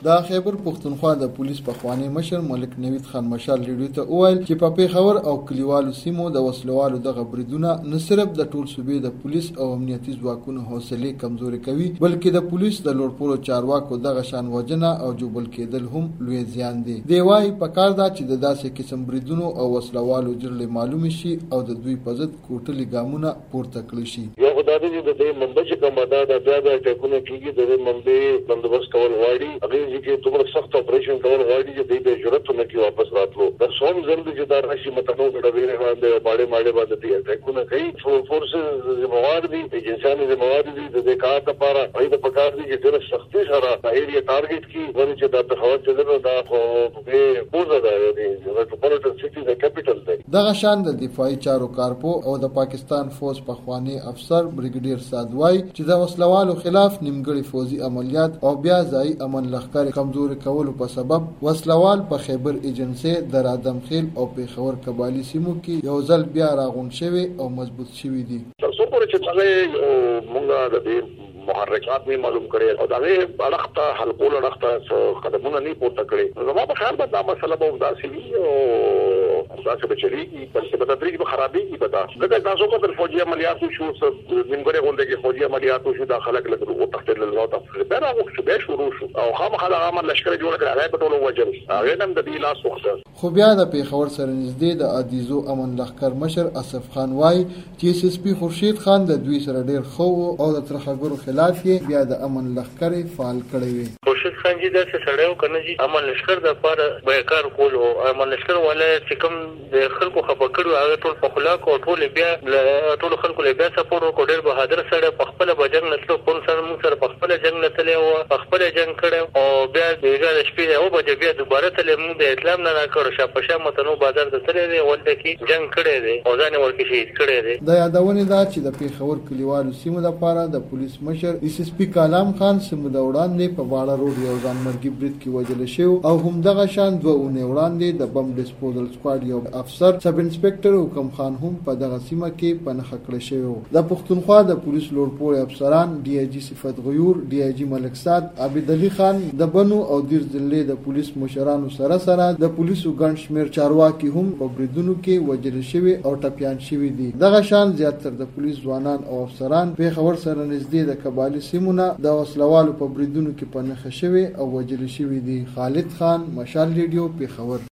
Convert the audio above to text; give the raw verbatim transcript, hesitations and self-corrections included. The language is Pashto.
د خیبر پښتونخوا د پولیس پخوانی مشر ملک نوید خان مشال ریډیو ته وویل چې په پیښور او کلیوالو سیمو د وسلوالو دغه بریدونه نه صرف د ټول صوبې د پولیس او امنیتي ځواکونو حوصله کمزوري کوي بلکې د پولیس د لوړپوړو چارواکو دغه شان وجنه او جوبل کېدل هم لوی زیان دی. دی وايي پکار دا چې د داسې قسم بریدونو او وسلوالو جرړې معلوم شي او د دوی په ضد کوټلي ګامونه پورته کړي شي. یو خدای دې د دې منبع چې کومه دا د بیا د ټکونه کېږي د منبع بندوبست کول غواړي هغه چې دومره سخت اپریشن کول غواړي چې دې ضرورت نه کې واپس راتلو د سوم زرد چې دا راشي متنو ډېرې باندې باندې باندې باندې دې ټکونه کوي فورسز زموږ دي د انساني زموږ دي د دې کار لپاره باید په کار دي چې ډېر سختي سره ایریا ټارګټ کی ورته چې د هوا چلنو دا خو به پوزا ده د میټروپولیټن سټي د کیپټل دی. دغه شان د دفاعي چارو کارپو او د پاکستان فوج پخوانی افسر بریګیډیر سادوای چې د وسلوالو خلاف نیمګړي فوزي عملیات او بیا ځای امن لښکر کمزوري کولو په سبب وسلوال په خیبر ایجنسی د رادم خیل او پیښور قبایلی سیمو کې یو ځل بیا راغون شوی او مضبوط شوی دي. تاسو پرې چې څنګه مونږه د دې محرکات نه معلوم کړي او دا غي اړخته حلقول اړخته قدمونه نه پورته کړي. زما په خیال باندې دا مسله به داسې وي او داسې به چلیږي بلکې به تدریج به خرابېږي به دا ځکه تاسو کو د فوجي عملیاتو شو نیمګړي غونډه کې فوجي عملیاتو شو دا خلک لګ او تحت له تفصیل به راغوښ به شروع شو او خامخا د عمل لشکره جوړ کړه هغه په ټولو وجل هغه نن د دې لاس وخت خو بیا د پیښور سره نږدې د عدیزو امن لښکر مشر اسف خان وای چې اس اس پی خورشید خان د دوی سره ډیر خو او د ترخګرو خلاف یې بیا د امن لښکر فعال کړی وي. خورشید خان جی د سړیو کنه جی امن لښکر د لپاره به کار کول او امن لښکر ولا چې کوم د خلکو خبر کړو هغه ټول په خلاق او ټول بیا ټول خلکو له بیا سپورټ وکړ. ډیر بهادر سره په خپل بجنګ نتلو په سر موږ سره په خپل جنگ نتلې او په خپل جنگ کړو او بیا دغه شپې او بجې بیا دوباره تلې موږ د اسلام نه راکړو شپ شپ متنو بازار ته تلې دی ولته کې جنگ کړی دی او ځان ورکه شهید کړی دی. د یادونه دا چې د پیښور کلیوالو سیمو لپاره د پولیس مشر اس اس پی کلام خان سیمو د وړاندې په باړه روډ یو ځانمرګي برید کې وژل شو او هم دغه شان دوه اونۍ وړاندې د بم ډیسپوزل سکواډ یو افسر سب انسپکټر حکم خان هم په دغه سیمه کې پنهخ کړی شو. د پښتونخوا د پولیس لوړپوړي افسران ډي آی جی صفت غیور ډي آی جی ملک صاد عبد علي خان د بنو او دیر ضلع د پولیس مشرانو سره سره د پولیسو ګڼ شمېر چارواکي هم په بریدونو کې وژل شوي او ټپیان شوي دي. دغه شان زیاتره د پولیس ځوانان او افسران پیښور سره نږدې د قبایلی سیمونه د وسلوالو په بریدونو کې پنهخ شوي او وژل شوي دي. خالد خان مشال ریډیو پیښور.